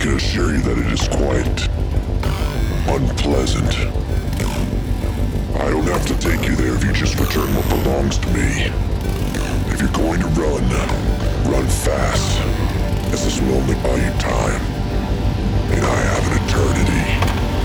can assure you that it is quite unpleasant. I don't have to take you there if you just return what belongs to me. If you're going to run fast, as this will only buy you time, and I have an eternity.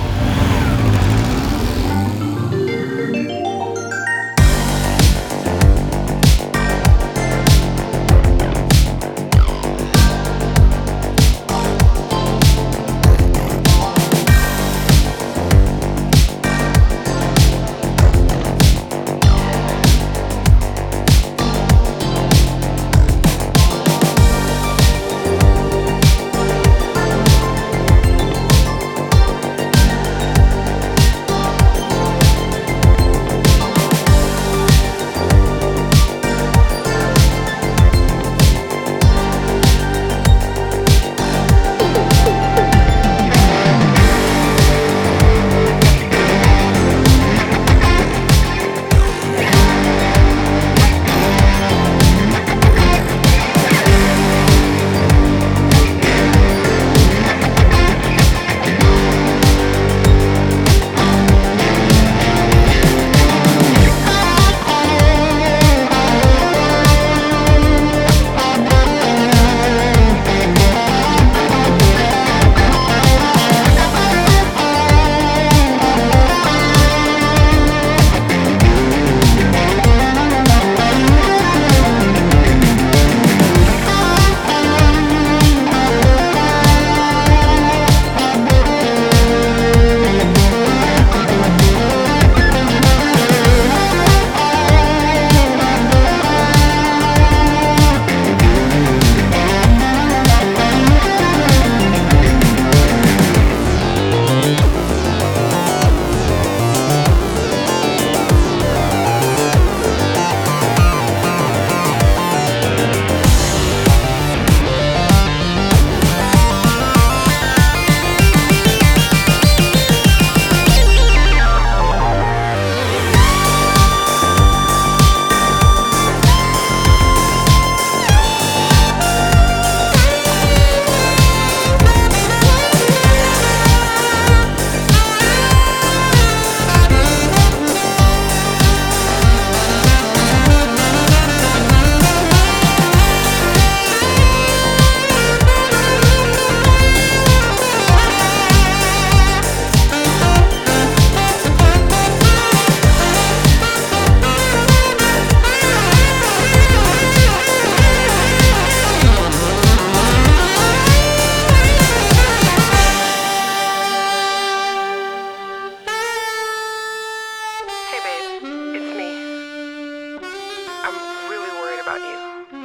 About you.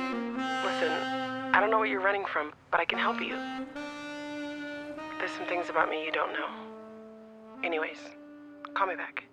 Listen, I don't know what you're running from, but I can help you. There's some things about me you don't know. Anyways, call me back.